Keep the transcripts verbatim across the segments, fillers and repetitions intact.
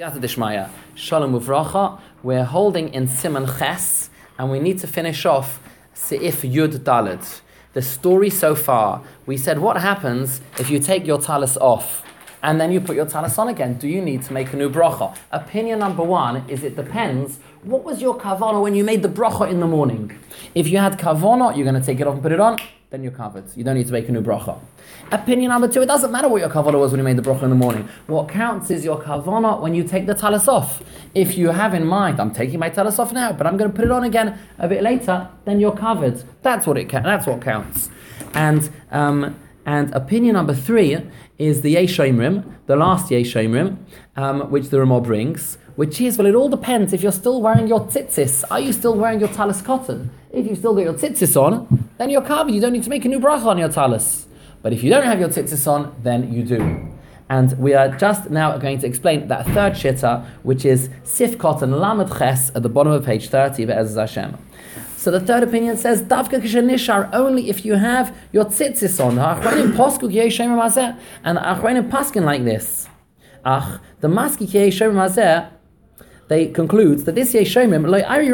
Shalom Uvracha. We're holding in Siman Ches, and we need to finish off Seif Yud Dalet. The story so far, we said what happens if you take your talis off and then you put your talis on again? Do you need to make a new bracha? Opinion number one is it depends. What was your kavanah when you made the bracha in the morning? If you had kavanah, you're going to take it off and put it on, then you're covered. You don't need to make a new bracha. Opinion number two, it doesn't matter what your kavanah was when you made the bracha in the morning. What counts is your kavanah when you take the talis off. If you have in mind, I'm taking my talis off now, but I'm going to put it on again a bit later, then you're covered. That's what it ca- That's what counts. And um, and opinion number three is the Yesh Omrim, the last Yesh Omrim, um, which the Ramah brings, which is, well, it all depends if you're still wearing your tzitzis. Are you still wearing your talis cotton? If you've still got your tzitzis on, then you're covered. You don't need to make a new bracha on your talis. But if you don't have your tzitzis on, then you do. And we are just now going to explain that third shitta, which is Sif Cotton Lamed Ches at the bottom of page thirty, Be'ez Hashem. So the third opinion says, Davka Kishanishar, only if you have your tzitzis on. And the Achronim paskin like this. Ach, the Maski Yeshayim Mazeh, they conclude that this Yeshayim,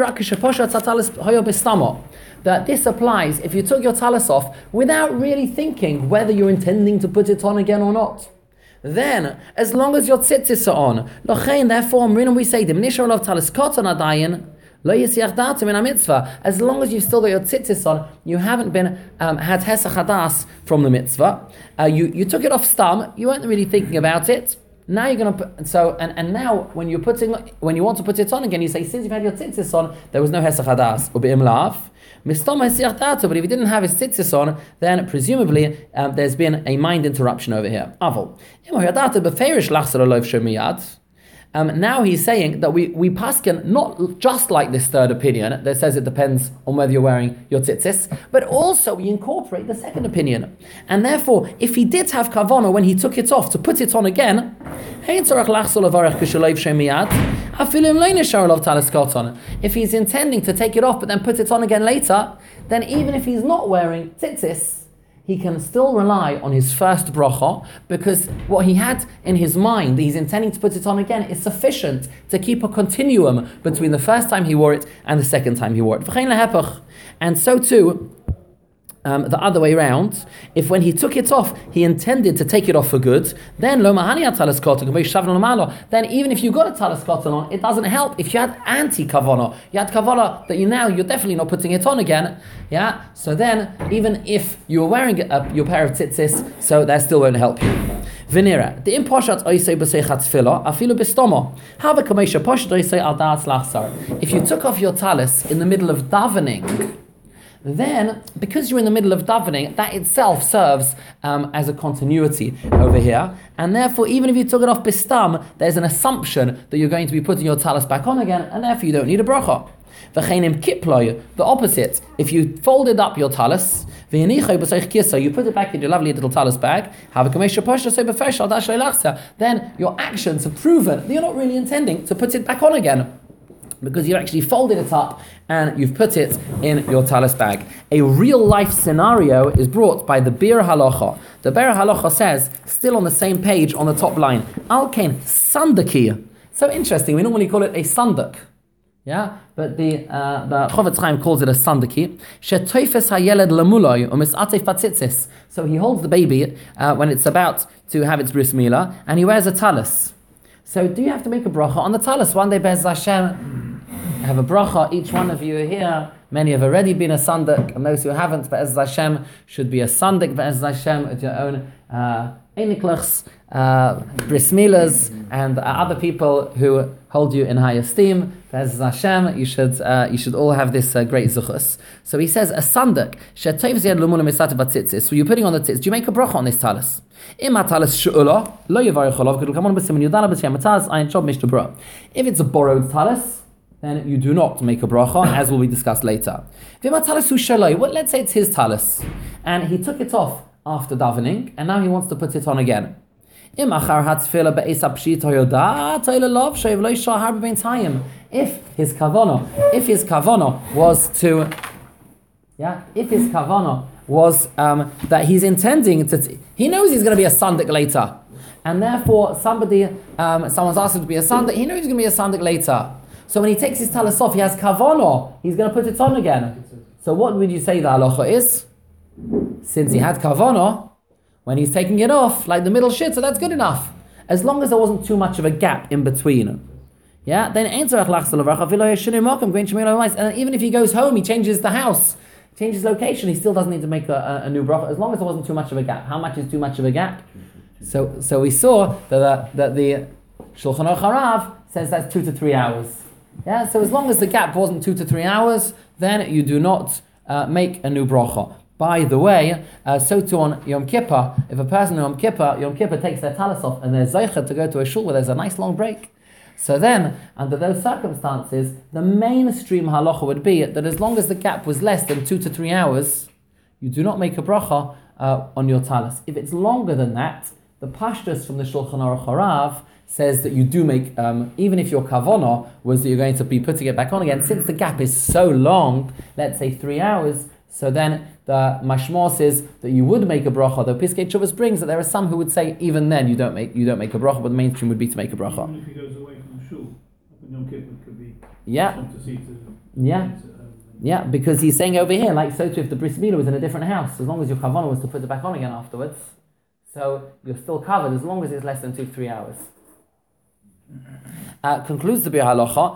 that this applies if you took your talis off without really thinking whether you're intending to put it on again or not. Then, as long as your tzitzis are on, therefore, we say, as long as you've still got your tzitzis on, you haven't been um, had hesach hadas from the mitzvah. Uh, you, you took it off stam, you weren't really thinking about it. Now you're going to put, so, and, and now when you're putting, when you want to put it on again, you say, since you've had your tzitzis on, there was no hesach hadas, u'be'im lav. But if he didn't have his tzitzis on, then presumably um, there's been a mind interruption over here. Avol. Um, now he's saying that we, we paskin not just like this third opinion that says it depends on whether you're wearing your tzitzis, but also we incorporate the second opinion. And therefore, if he did have kavanah when he took it off to put it on again, if he's intending to take it off but then put it on again later, then even if he's not wearing tzitzis, he can still rely on his first bracha, because what he had in his mind, he's intending to put it on again, is sufficient to keep a continuum between the first time he wore it and the second time he wore it. And so too, Um, the other way around, if when he took it off, he intended to take it off for good, then then even if you got a talis cotton on, it doesn't help. If you had anti-kavanah, you had kavanah that you now, you're definitely not putting it on again, yeah? So then, even if you were wearing a, your pair of tzitzis, so that still won't help you. Venera, the imposhat oisei b'seichat tefillah, afilu b'stomo. Have a kamesha poshat oisei al da'at lachsar. If you took off your talis in the middle of davening, then, because you're in the middle of davening, that itself serves um, as a continuity over here. And therefore, even if you took it off bistam, there's an assumption that you're going to be putting your talis back on again, and therefore you don't need a bracha. V'cheinim kiploy, the opposite. If you folded up your talis, you put it back in your lovely little talis bag, then your actions have proven that you're not really intending to put it back on again, because you actually folded it up and you've put it in your talis bag. A real life scenario is brought by the Bir Halacha. The Bir Halacha says, still on the same page on the top line, Al-Kain Sandaki. So interesting, we normally call it a sandak. Yeah, but the uh, the Chofetz Chaim calls it a sandaki. Shetoifes hayeled lemuloi umisatef patzitzis. So he holds the baby uh, when it's about to have its bris milah, and he wears a talis. So do you have to make a bracha on the talis? One day, Be'ez Hashem, have a bracha. Each one of you here, many have already been a sandik, and those who haven't, Be'ez Hashem, should be a sandik, Be'ez Hashem, at your own einiklachs, uh, bris milas, and uh, other people who hold you in high esteem. Be'ez Hashem, you should uh, you should all have this uh, great zuchus. So he says, a sandik, she'toivz yad lumula misat batzitzis. So you're putting on the tzitz. Do you make a bracha on this talis? If it's a borrowed talis, then you do not make a bracha, as will be discussed later. Well, let's say it's his talis, and he took it off after davening, and now he wants to put it on again. If his kavanah, if his kavanah was to, yeah, if his kavanah was um, that he's intending to, t- he knows he's going to be a sandik later. and therefore somebody, um, someone's asked him to be a sandik, he knows he's going to be a sandik later. So when he takes his talis off, he has kavono, he's going to put it on again. So what would you say the halacha is? Since he had kavono, when he's taking it off, like the middle shit, so that's good enough. As long as there wasn't too much of a gap in between. Yeah, then and even if he goes home, he changes the house, changes location, he still doesn't need to make a, a, a new bracha, as long as there wasn't too much of a gap. How much is too much of a gap? So so we saw that the, that the Shulchan Aruch Harav says that's two to three hours. Yeah, so as long as the gap wasn't two to three hours, then you do not uh, make a new bracha. By the way, uh, so too on Yom Kippur, if a person on Yom Kippur, Yom Kippur takes their talis off and they're zeicher to go to a shul where there's a nice long break. So then, under those circumstances, the mainstream halacha would be that as long as the gap was less than two to three hours, you do not make a bracha uh, on your talis. If it's longer than that, the pashtus from the Shulchan Aruch Harav says that you do make, um, even if your kavana was that you're going to be putting it back on again, since the gap is so long, let's say three hours, so then the mashmor says that you would make a bracha. Though Piskei Teshuvos brings that there are some who would say even then you don't make you don't make a bracha, but the mainstream would be to make a bracha. Even if he goes away from the shul, up in Yom Kippur could be yeah, to see to, yeah, to, um, yeah, because he's saying over here, like so too, if the bris milah was in a different house, as long as your kavanah was to put it back on again afterwards, so you're still covered as long as it's less than two three hours. Uh, concludes the Bir Halacha.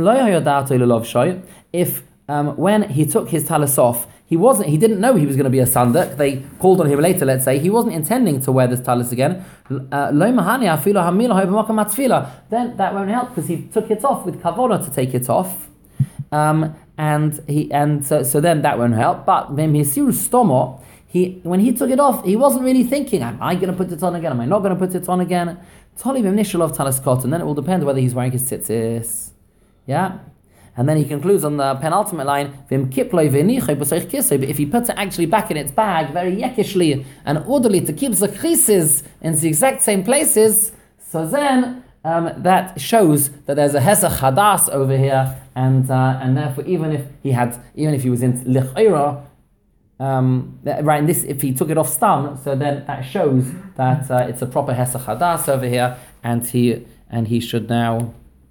If um, when he took his talis off, he wasn't. He didn't know he was going to be a sandak. They called on him later. Let's say he wasn't intending to wear this talis again. Then that won't help because he took it off with kavona to take it off, um, and he and so, so then that won't help. But when he stomo, he when he took it off, he wasn't really thinking, am I going to put it on again? Am I not going to put it on again? Of talis cotton. Then it will depend whether he's wearing his tzitzis. Yeah. And then he concludes on the penultimate line, but if he puts it actually back in its bag, very yekishly and orderly to keep the creases in the exact same places, so then um, that shows that there's a hesach hadas over here, and uh, and therefore even if he had, even if he was in lich'ira, um, right, and this if he took it off stam, so then that shows that uh, it's a proper hesach hadas over here, and he and he should now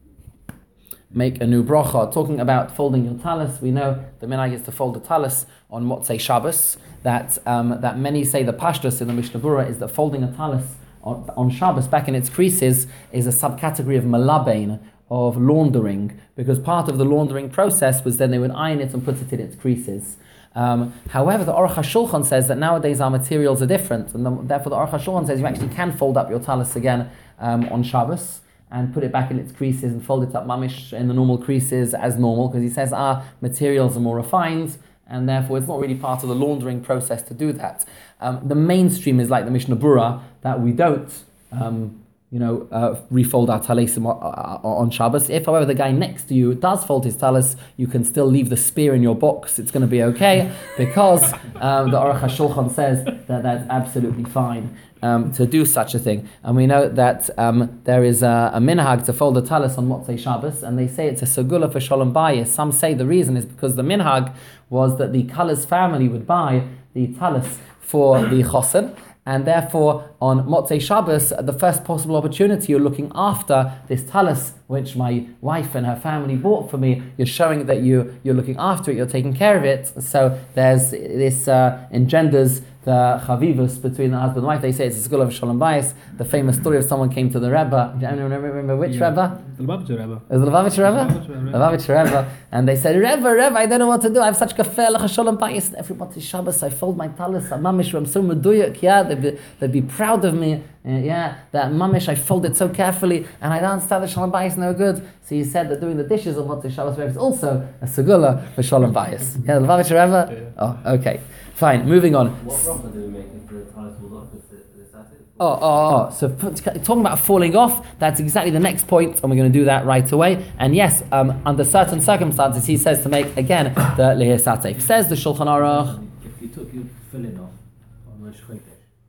make a new bracha. Talking about folding your talis, we know the minhag is to fold the talis on Motzei Shabbos. That um, that many say the pashtus in the Mishnah Berurah is that folding a talis on, on Shabbos back in its creases is a subcategory of malabain, of laundering, because part of the laundering process was then they would iron it and put it in its creases. Um, however, the Aruch HaShulchan says that nowadays our materials are different, and the, therefore the Aruch HaShulchan says you actually can fold up your talis again um, on Shabbos and put it back in its creases and fold it up mamish in the normal creases as normal, because he says our materials are more refined and therefore it's not really part of the laundering process to do that. Um, the mainstream is like the Mishnah Berurah, that we don't um, you know, uh, refold our talisim on Shabbos. If, however, the guy next to you does fold his talis, you can still leave the spear in your box. It's going to be okay, because um, the Aruch HaShulchan says that that's absolutely fine um, to do such a thing. And we know that um, there is a, a minhag to fold the talis on Motzei Shabbos, and they say it's a segula for Shalom Bayis. Some say the reason is because the minhag was that the Kallas family would buy the talis for the chosen, and therefore, on Motzei Shabbos, at the first possible opportunity, you're looking after this talis, which my wife and her family bought for me. You're showing that you, you're looking after it, you're taking care of it. So there's this uh, engenders the chavivus between the husband and wife. They say it's a school of Shalom Bayis. The famous story of someone came to the Rebbe. Do you remember, remember which yeah. Rebbe? The Lubavitcher Rebbe. Is it the Lubavitcher Rebbe? The Lubavitcher Rebbe. And they said, Rebbe, Rebbe, I don't know what to do. I have such kafel, Shalom Bayis. And everybody Shabbos, I fold my talis. I'm mamish, I'm so meduyak. Yeah, they'd be, they'd be proud of me. Uh, yeah, that mamish, I fold it so carefully, and I don't understand the Shalom Bayis no good. So he said that doing the dishes on Motzei Shabbos is also a segula for Shalom Bayis. Yeah, the Lubavitcher Rebbe? Oh, okay. Fine, moving on. What bracha do we make if the talis falls off? Is that it? Oh, oh, oh. So talking about falling off, that's exactly the next point, and we're going to do that right away. And yes, um, under certain circumstances, he says to make, again, the Lehir Satef. Says the Shulchan Aruch. If you took your filling off on Rosh Chodesh,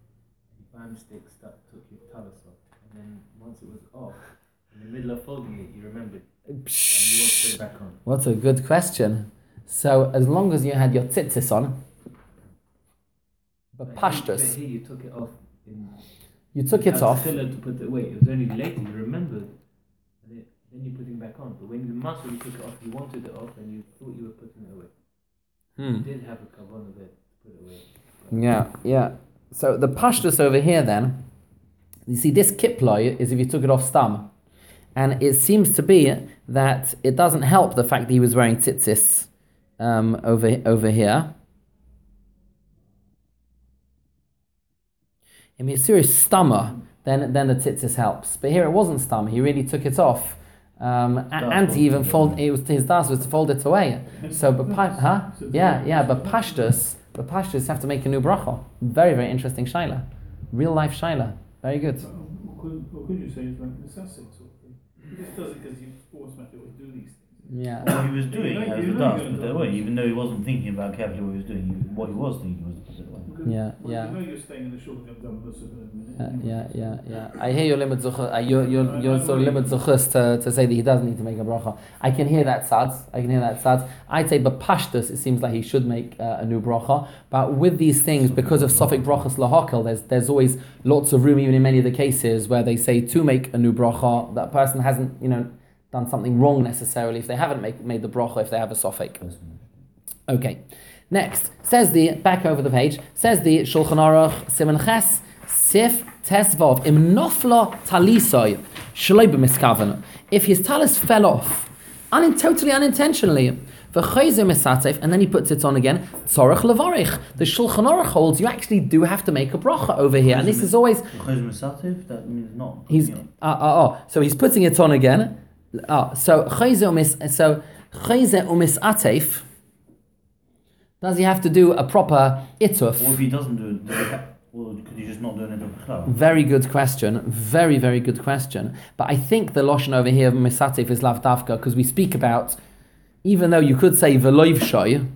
you by mistake stuck, took your talis off, and then once it was off, in the middle of folding it, you remembered, and you want to put it back on. What a good question. So as long as you had your tzitzis on, but pashtus. Here you took it off in You took You it had off. tefillah to put it away. It was only later you remembered, and then, then you put it back on. But when the master you took it off, you wanted it off, and you thought you were putting it away. Hmm. You did have a kavanah there to put it away. Yeah, yeah. So the pashtus over here then, you see this kiploi is if you took it off stam. And it seems to be that it doesn't help the fact that he was wearing tzitzis um, over, over here. If it's serious stammer, then then the tzitzis helps. But here it wasn't stammer. He really took it off, um, a- and he even fold. It was his das was to fold it away. So, but pa- huh? Yeah, yeah. But pashtus, but pashtus have to make a new bracha. Very very interesting shaila, real life shaila. Very good. What could, what could you say is like necessity sort of thing? He just does it because you automatically do these things. Yeah. What he was doing You know- as you the know dust you're put gonna it do away, this. even though he wasn't thinking about carefully what he was doing. He, what he was thinking was to put it away. Because- Yeah, well, yeah. You know you're staying in the shul and done with in a Uh, minute. yeah, yeah, yeah. I hear your limit zuchus. Uh, your your your sort of limit zuchus to, to say that he does need to make a bracha. I can hear that sad. I can hear that sad. I'd say, but pashtus, it seems like he should make uh, a new bracha. But with these things, because of Sofik brachas lahakel, there's there's always lots of room, even in many of the cases where they say to make a new bracha, that person hasn't, you know, done something wrong necessarily. If they haven't make, made the bracha, if they have a Sofik. Okay. Next, says the, back over the page, says the Shulchan Aruch, Siman Ches, Sif Tesvav, Im Nofla Talisoy, Shloi B'miskaven. If his talis fell off, un- totally unintentionally, V'chayzer Misatef, and then he puts it on again, Tzorach Levarich. The Shulchan Aruch holds you actually do have to make a bracha over here, and this is always, That means not. he's, uh, uh, oh, so he's putting it on again. Oh, so Chayzer Umis, so Chayzer Umis Atef, does he have to do a proper ituf? Or if he doesn't do it, does he ha- well, could he just not do it in the Very good question. Very, very good question. But I think the Lashon over here of Misatef is Lavdavka, because we speak about, even though you could say Veloiv Shoy, Yeah.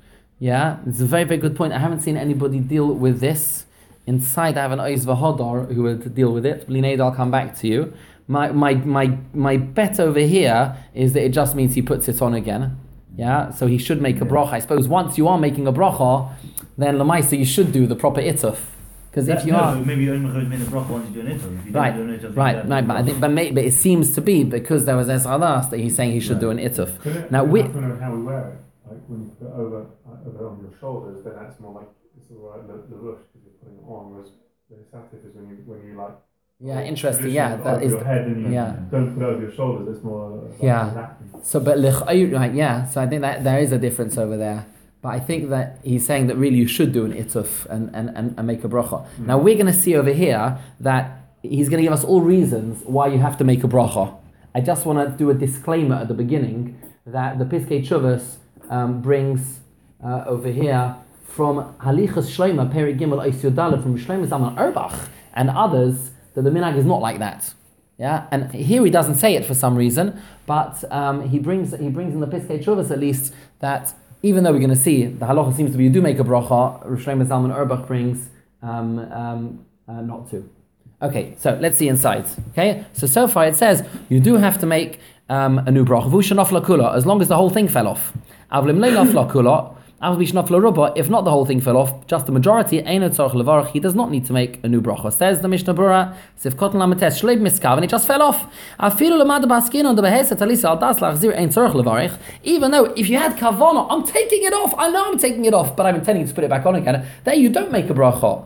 yeah, it's a very, very good point. I haven't seen anybody deal with this. Inside I have an Oiz V'hodor who will deal with it. Blined, I'll come back to you. My, my, my, my bet over here is that it just means he puts it on again. Yeah, so he should make a bracha. I suppose once you are making a bracha, then Lamaisa you should do the proper ituf. Because if you no, are... maybe you only made a bracha once you do an ituf. If you Right, don't do an ituf, right, right, but I think, but, may, but it seems to be because there was Esradas that he's saying he should Right. do an ituf. Could it, Now could we, it happen on how we wear it? Like when you put it over, like, over on your shoulders, then that's more like it's all right, the, the rush because you're putting it on. Whereas the satif is when you when you like. yeah, interesting. Yeah, traditional that over is. your head and you yeah. don't put it over your shoulders. It's more. Uh, like Yeah. napkin. So, but lich- right, yeah. So I think that there is a difference over there. But I think that he's saying that really you should do an ituf and, and, and, and make a bracha. Mm. Now we're going to see over here that he's going to give us all reasons why you have to make a bracha. I just want to do a disclaimer at the beginning that the Piskei Teshuvos um, brings uh, over here from Halichas Shloima Peri Gimel Ois Yodaleh from Shlomo Zalman Auerbach and others that the minhag is not like that. Yeah, and here he doesn't say it for some reason, but um, he brings he brings in the Piskei Teshuvos at least that even though we're going to see the halacha seems to be you do make a bracha, Rosh Shlomo Zalman Auerbach brings um, um, uh, not to. Okay, so let's see inside. Okay, so so far it says you do have to make um, a new bracha. V'hu shenafla kula, as long as the whole thing fell off. Avlim lo nafla kula, avli shenafla ruba. If not the whole thing fell off, just the majority. Eino tzarich levarach. He does not need to make a new bracha. Says the Mishnah Berurah, Sif Kotan Lametes Shleib Miskav, and it just fell off. Afilu lemad baskin on the behesa talisa al das lachzir ein tzarich levarach. Even though if you had kavana, I'm taking it off. I know I'm taking it off, but I'm intending to put it back on again. There you don't make a bracha.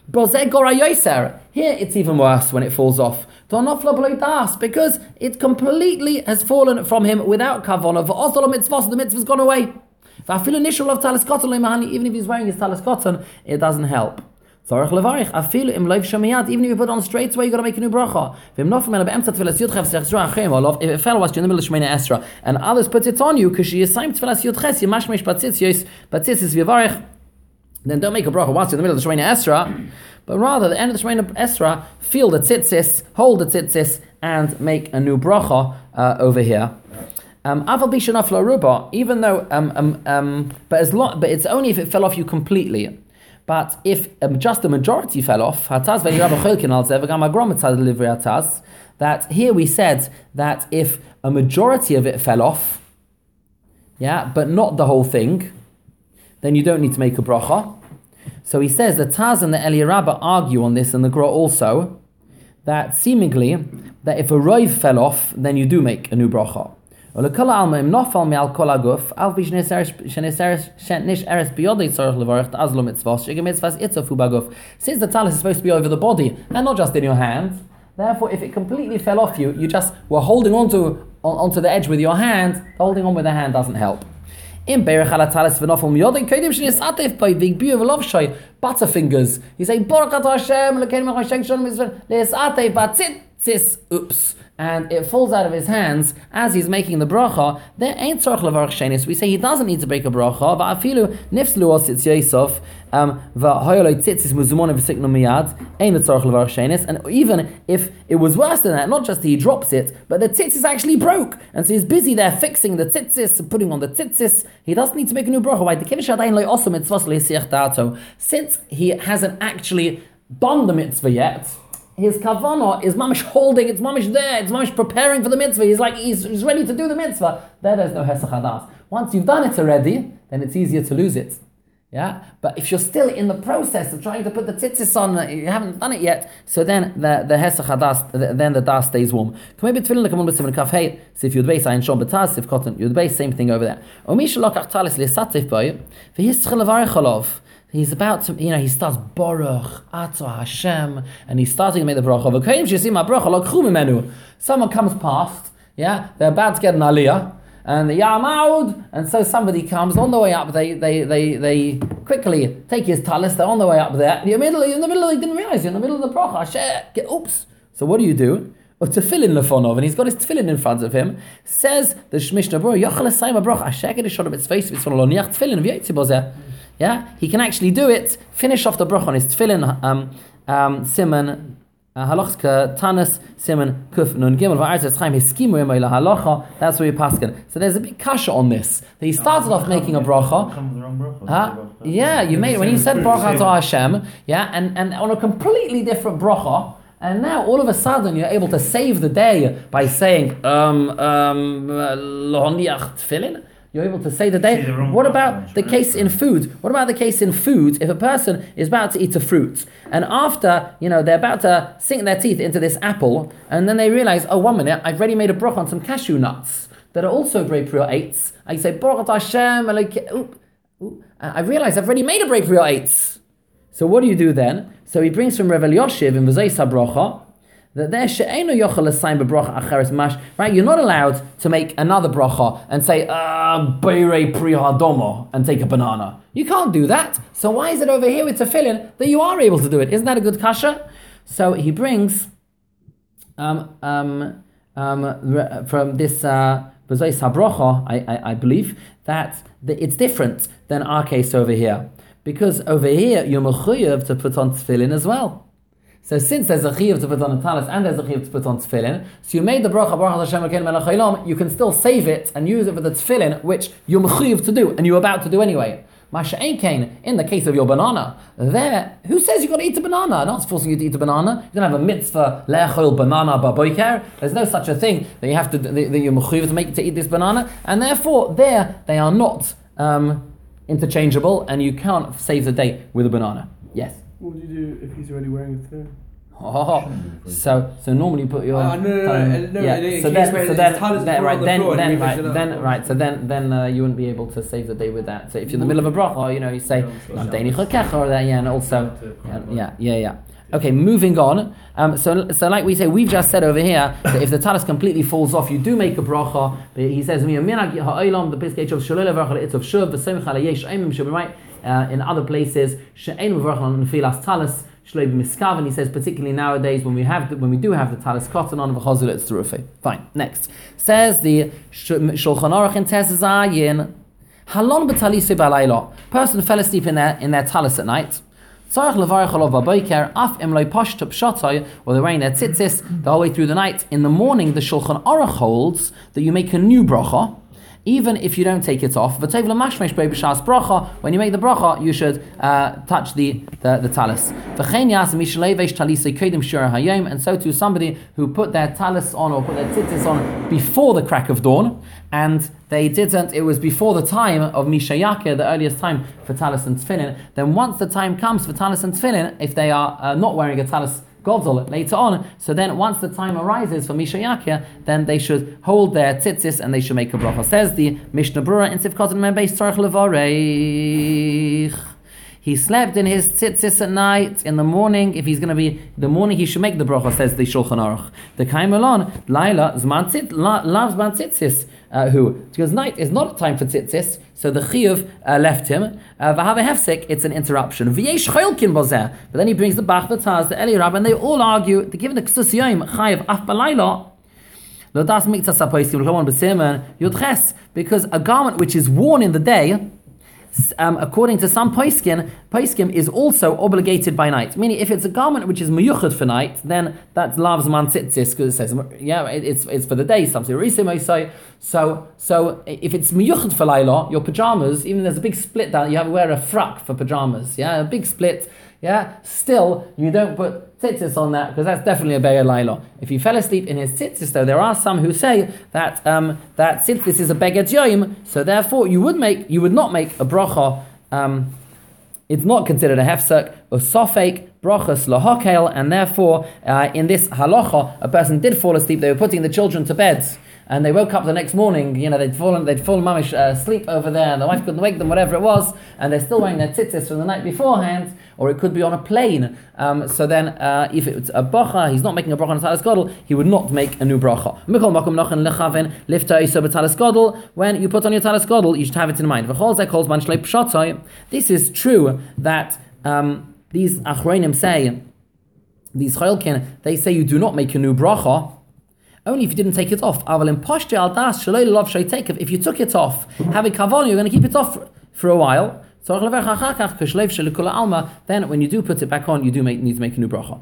Here it's even worse when it falls off. Because it completely has fallen from him without kavanah. The mitzvah's gone away. Even if he's wearing his talis cotton, it doesn't help. Even if you put it on straight away, you got to make a new bracha. If it fell whilst you're in the middle of Shemini Esra, and others put it on you because you assigned tefillas yudches, you mashmesh batzitzis, batzitzis v'yavarech, then don't make a bracha whilst you're in the middle of the Shemini Esra, but rather, at the end of the Shemini Esra, feel the tzitzis, hold the tzitzis, and make a new bracha uh, over here. Um, even though, um, um, um, but as long, but it's only if it fell off you completely. But if um, just the majority fell off, that here we said that if a majority of it fell off, yeah, but not the whole thing, then you don't need to make a bracha. So he says the Taz and the Eli Rabbah argue on this, and the Gra also, that seemingly, that if a roiv fell off, then you do make a new bracha. Since the talis is supposed to be over the body and not just in your hand, therefore if it completely fell off you, you just were holding onto on, onto the edge with your hand, holding on with the hand doesn't help. Butterfingers. You say oops, and it falls out of his hands as he's making the bracha. There ain't tzarich levarach shenis. We say he doesn't need to break a bracha. Va'afilu nifslu ositz yosef va'hoyoloi tzitzis muzumon v'siknu miyad ain't tzarich levarach shenis. And even if it was worse than that, not just he drops it, but the tzitzis actually broke, and so he's busy there fixing the tzitzis, putting on the tzitzis. He doesn't need to make a new bracha. Why? Since he hasn't actually done the mitzvah yet, his kavanah is mamish holding, it's mamish there, it's mamish preparing for the mitzvah. He's like, he's, he's ready to do the mitzvah. There, there's no hesach hadas. Once you've done it already, then it's easier to lose it. Yeah? But if you're still in the process of trying to put the tzitzis on, you haven't done it yet, so then the, the hesach hadas, then the das stays warm. Maybe tefillin lekamun b'simon kaf hey, sif yud beis ayin shom b'taz, sif cotton yud beis, same thing over there. Omish lokach talis li'satif boy, v'yischel levarech olav. He's about to, you know, he starts Baruch, Ato Hashem, and he's starting to make the bracha. Someone comes past, yeah, they're about to get an aliyah, and the Yamaud, and so somebody comes on the way up. They they they they quickly take his talis. They're on the way up there. You're middle, you're in the middle. They didn't realize you're in the middle of the bracha. Get, oops. So what do you do? Or tefillin lefonov, and he's got his tefillin in front of him. Says the Mishnah Berurah, Yochel esayim bracha. Asher gedish on its face. It's on lo niach tefillin v'yitzi bozeh. Yeah, he can actually do it. Finish off the bracha on his tefillin. Um, um, Simon halachka tanis Simon kuf nun gimel va'artes chaim hiskimu imoy lahalacha. That's where we paskin. So there's a big kasha on this. That he started off making a bracha. Huh? Yeah, you made it when you said bracha to Hashem. Yeah, and, and on a completely different bracha. And now all of a sudden you're able to save the day by saying um um lo niach tefillin. You're able to say the day. What about the case in food? What about the case in food if a person is about to eat a fruit and after, you know, they're about to sink their teeth into this apple and then they realize, oh, one minute, I've already made a bracha on some cashew nuts that are also Brei Prior eights. I say, Baruch Hashem, I realize I've already made a Brei Prior eights. So what do you do then? So he brings from Rav Elyashiv in V'zei Sabracha that there she'eino yochel l'sayim b'bracha acheres mash. Right, you're not allowed to make another bracha and say beirei pri hadomo and take a banana. You can't do that. So why is it over here with tefillin that you are able to do it? Isn't that a good kasha? So he brings um um um from this uh b'zei sabracha, I, I I believe that the, it's different than our case over here, because over here you're mechuyev to put on tefillin as well. So since there's a chiyuv to put on a talis and there's a chiyuv to put on tefillin, so you made the bracha Baruch Hashem Elokeinu melech haolam, you can still save it and use it for the tefillin, which you're mechuyev to do and you're about to do anyway. Masha Ein, in the case of your banana, there, who says you've got to eat a banana? No one's forcing you to eat a banana. You don't have a mitzvah le'echol banana ba'boiker. There's no such a thing that you have to, that you're mechuyev to make to eat this banana, and therefore there they are not um, interchangeable, and you can't save the day with a banana. Yes. What would you do if he's already wearing a tefillin? Oh, so so normally you put your uh, no, no, no, um, no, no, yeah. no, So then, so then, then right, then, the then, right, then, right. So then, then uh, you wouldn't be able to save the day with that. So if you're in the middle of a bracha, you know, you say "Damdeni chakecha" or that, yeah, and also, yeah, yeah, yeah. Okay, moving on. Um, so, so like we say, we've just said over here that if the talis completely falls off, you do make a bracha. But he says, "Mi minag ha'olam the piskei of shalol levarach it's of shuv v'semich alayesh aimim should be right." Uh, in other places, she'ein mevarach on nefilas talis shloim miskav, and he says particularly nowadays when we have the, when we do have the talis cotton on v'chazul it's terufe. Fine. Next says the Shulchan Aruch in Tes Zayin, halon b'talisi b'alayla. Person fell asleep in their in their talis at night. Tzarich levarach olav b'boiker af im lo pashtu pshatay, or they're wearing their tzitzis the whole way through the night. In the morning, the Shulchan Aruch holds that you make a new bracha, even if you don't take it off. When you make the bracha, you should uh, touch the, the, the talis. And so too, somebody who put their talis on or put their tzitzis on before the crack of dawn, and they didn't, it was before the time of Mishayakeh, the earliest time for talis and tefillin, then once the time comes for talis and tefillin, if they are uh, not wearing a talis Godel later on. So then once the time arises for Misha Yakir, then they should hold their tzitzis and they should make a bracha. Says the Mishnah Brura in Sivkot and Membeis Tzarech Levarech. He slept in his tzitzis at night. In the morning, if he's going to be the morning, he should make the bracha. Says the Shulchan Aruch. The Kaimelon Laila Zman Tzit loves Zman Tzitzis. Uh, who? Because night is not a time for tzitzis, so the chiyuv uh, left him. V'have hefsek, it's an interruption. V'yesh cholkin bozeh. But then he brings the Bach, the Taz, the Eli Rab, and they all argue. They give the ksus yoyim chayiv af balayla. Lo das miktas apoiskim l'komon b'simen yudches, because a garment which is worn in the day, Um, according to some poiskim, poiskim is also obligated by night. Meaning, if it's a garment which is meyuchad for night, then that's lav's man tzitzis, because it says, yeah, it, it's it's for the day. Some say so. So if it's meyuchad for layla, your pajamas, even there's a big split down. You have to wear a frock for pajamas. Yeah, a big split. Yeah, still you don't put tzitzis on that because that's definitely a beged layla. If you fell asleep in his tzitzis, though, there are some who say that um, that tzitzis is a beged yoim, so therefore you would make you would not make a bracha. Um, it's not considered a hefsek or sofek brachas lahakel, and therefore uh, in this halacha, a person did fall asleep. They were putting the children to bed. And they woke up the next morning, you know, they'd fallen, they'd fallen mamish uh, asleep over there, and the wife couldn't wake them, whatever it was, and they're still wearing their tzitzis from the night beforehand, or it could be on a plane. Um, so then, uh, if it's a bracha, he's not making a bracha on talis gadol, he would not make a new bracha. When you put on your talis gadol, you should have it in mind. This is true that um, these achronim say, these chayilkin, they say you do not make a new bracha, only if you didn't take it off. If you took it off, having kavan, you're going to keep it off for a while. Then when you do put it back on, you do make, need to make a new bracha.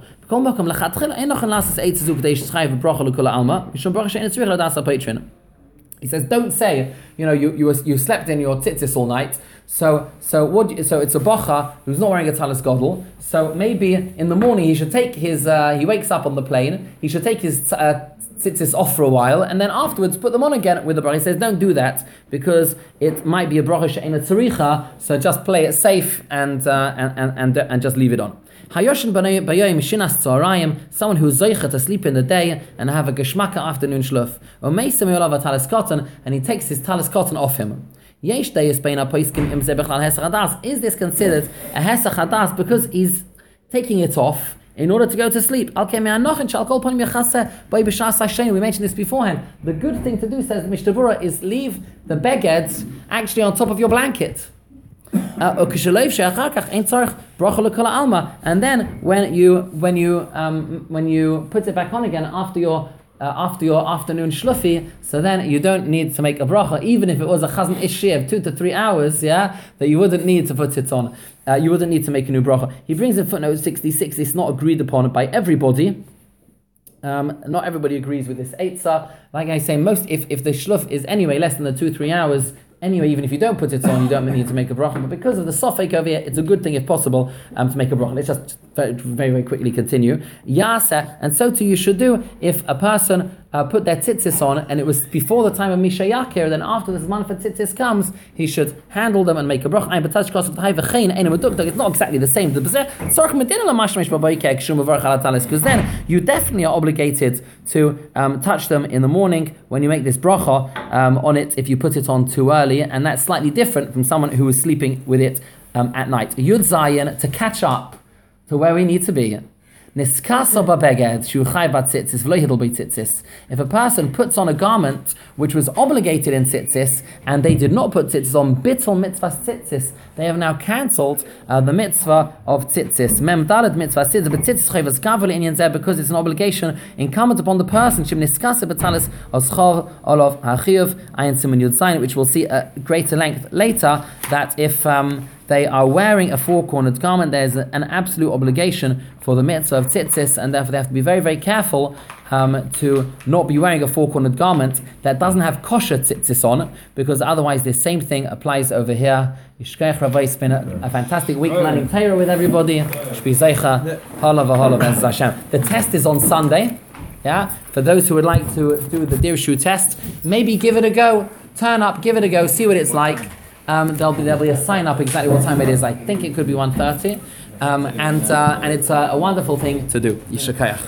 He says, don't say, you know, you you, you slept in your tzitzis all night. So so what? You, so it's a bacha who's not wearing a talis gadol. So maybe in the morning he should take his. Uh, he wakes up on the plane. He should take his uh, tzitzis off for a while, and then afterwards put them on again with the bracha. He says, don't do that because it might be a bracha she'ena tzaricha. So just play it safe and uh, and, and and and just leave it on. Hayoshin b'yoyim shinas tzarayim, someone who's zoicha to sleep in the day and have a geshmaka afternoon shluf. Or meisem yolav a talis cotton, and he takes his talis cotton off him. Yesh deyes beina poiskim im ze bechlal hesach hadas. Is this considered a hesach hadas because he's taking it off in order to go to sleep? We mentioned this beforehand. The good thing to do, says the Mishnah Brura, is leave the begeds actually on top of your blanket. Uh, and then when you when you um, when you put it back on again after your uh, after your afternoon shlufi, so then you don't need to make a bracha, even if it was a chazan ishir of two to three hours, yeah, that you wouldn't need to put it on. Uh, you wouldn't need to make a new bracha. He brings in footnote sixty-six. It's not agreed upon by everybody. Um, not everybody agrees with this eitzah. Like I say, most if if the shluf is anyway less than the two three hours. Anyway, even if you don't put it on, you don't need to make a bracha. But because of the sofek over here, it's a good thing, if possible, um, to make a bracha. Let's just very, very, very quickly continue. Yasa, and so too you should do if a person uh, put their tzitzis on, and it was before the time of Misha Yakir, then after the Zman for tzitzis comes, he should handle them and make a bracha. It's not exactly the same. Because then you definitely are obligated to um, touch them in the morning when you make this bracha um, on it if you put it on too early, and that's slightly different from someone who is sleeping with it um, at night. Yud Zayin, to catch up to where we need to be. If a person puts on a garment which was obligated in tzitzis and they did not put tzitzis on, bittul mitzvah tzitzis, they have now cancelled uh, the mitzvah of tzitzis. Mem daled mitzvah tzitzis, but tzitzis chayvas kavel inyan zeh, because it's an obligation incumbent upon the person. Shim niskase betalis oschov olav hachiyuv ayin siman yud zayin, which we'll see at greater length later. That if um, they are wearing a four-cornered garment, there's an absolute obligation for the mitzvah of tzitzis, and therefore they have to be very, very careful um, to not be wearing a four-cornered garment that doesn't have kosher tzitzis on, because otherwise the same thing applies over here. Yishkeich Ravai, it's been a, a fantastic week learning Torah with everybody. The test is on Sunday. Yeah, for those who would like to do the Dirshu test, maybe give it a go. Turn up, give it a go, see what it's like. Um, there'll be there'll be a sign up exactly what time it is. I think it could be one thirty. Um, and uh, and it's uh, a wonderful thing to do. Yishakayach.